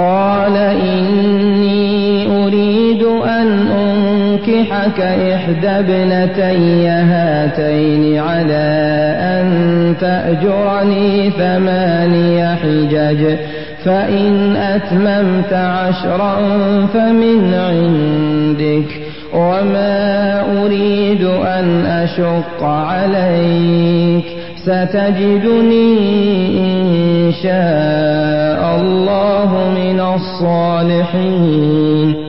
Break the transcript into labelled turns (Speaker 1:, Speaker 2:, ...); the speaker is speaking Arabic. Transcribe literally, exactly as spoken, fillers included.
Speaker 1: قال إني أريد أن أنكحك إحدى ابنتي هاتين على أن تأجرني ثماني حجج فإن أتممت عشرا فمن عندك وما أريد أن أشق عليك ستجدني إن شاء الله من الصالحين.